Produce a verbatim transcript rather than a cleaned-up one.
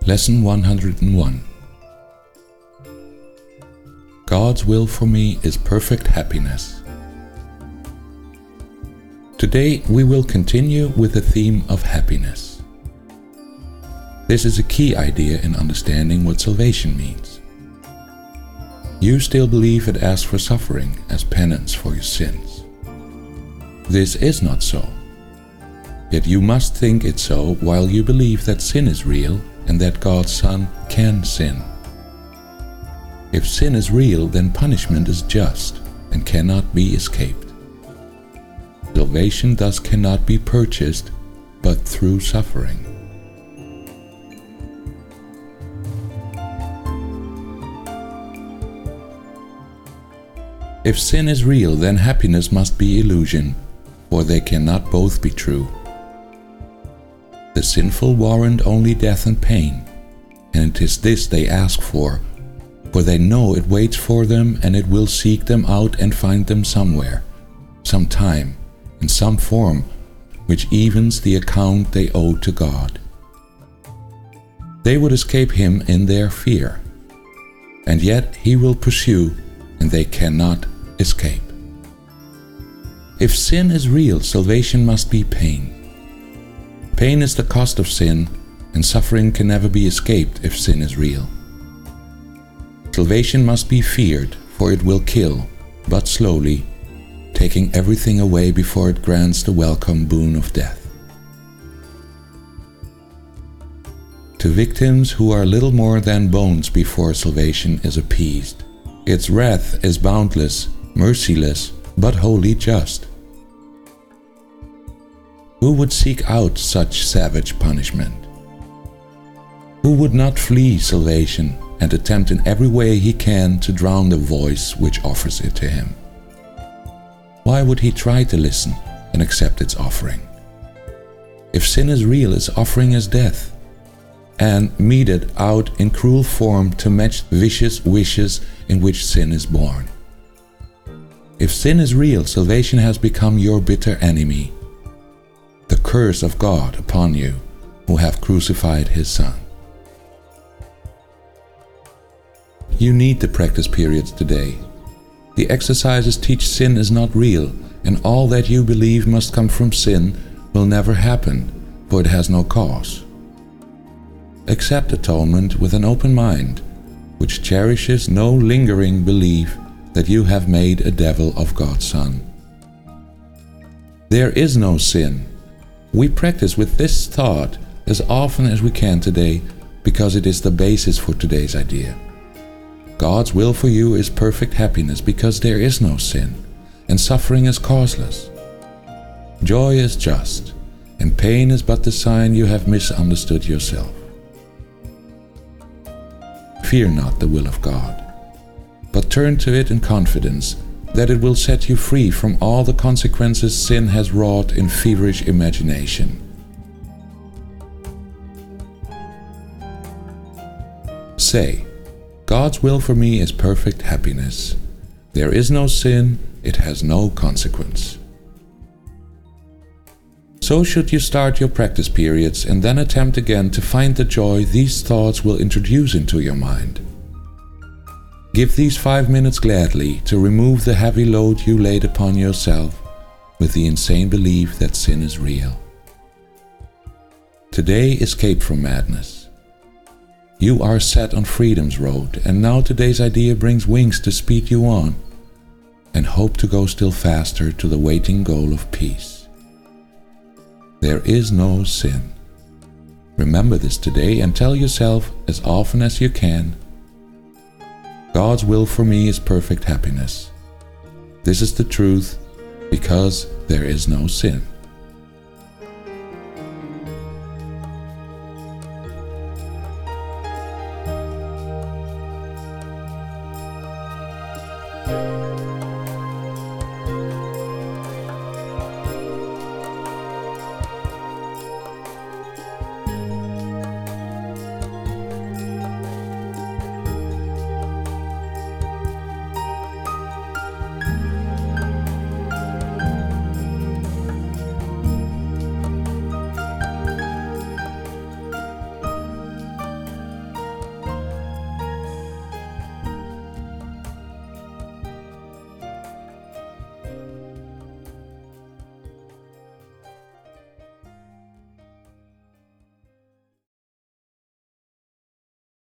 Lesson one hundred one. God's will for me is perfect happiness. Today we will continue with the theme of happiness. This is a key idea in understanding what salvation means. You still believe it asks for suffering as penance for your sins. This is not so. Yet you must think it so while you believe that sin is real and that God's Son can sin. If sin is real, then punishment is just and cannot be escaped. Salvation thus cannot be purchased but through suffering. If sin is real, then happiness must be illusion, for they cannot both be true. The sinful warrant only death and pain, and it is this they ask for, for they know it waits for them and it will seek them out and find them somewhere, sometime, in some form, which evens the account they owe to God. They would escape Him in their fear, and yet He will pursue, and they cannot escape. If sin is real, salvation must be pain. Pain is the cost of sin, and suffering can never be escaped if sin is real. Salvation must be feared, for it will kill, but slowly, taking everything away before it grants the welcome boon of death. To victims who are little more than bones before salvation is appeased, its wrath is boundless, merciless, but wholly just. Who would seek out such savage punishment? Who would not flee salvation and attempt in every way he can to drown the voice which offers it to him? Why would he try to listen and accept its offering? If sin is real, its offering is death, and meted out in cruel form to match vicious wishes in which sin is born. If sin is real, salvation has become your bitter enemy, the curse of God upon you who have crucified His Son. You need the practice periods today. The exercises teach sin is not real, and all that you believe must come from sin will never happen, for it has no cause. Accept atonement with an open mind, which cherishes no lingering belief that you have made a devil of God's Son. There is no sin. We practice with this thought as often as we can today because it is the basis for today's idea. God's will for you is perfect happiness because there is no sin, and suffering is causeless. Joy is just, and pain is but the sign you have misunderstood yourself. Fear not the will of God, but turn to it in confidence that it will set you free from all the consequences sin has wrought in feverish imagination. Say, God's will for me is perfect happiness. There is no sin, it has no consequence. So should you start your practice periods and then attempt again to find the joy these thoughts will introduce into your mind. Give these five minutes gladly to remove the heavy load you laid upon yourself with the insane belief that sin is real. Today escape from madness. You are set on freedom's road, and now today's idea brings wings to speed you on, and hope to go still faster to the waiting goal of peace. There is no sin. Remember this today and tell yourself as often as you can, God's will for me is perfect happiness. This is the truth because there is no sin. Thank you.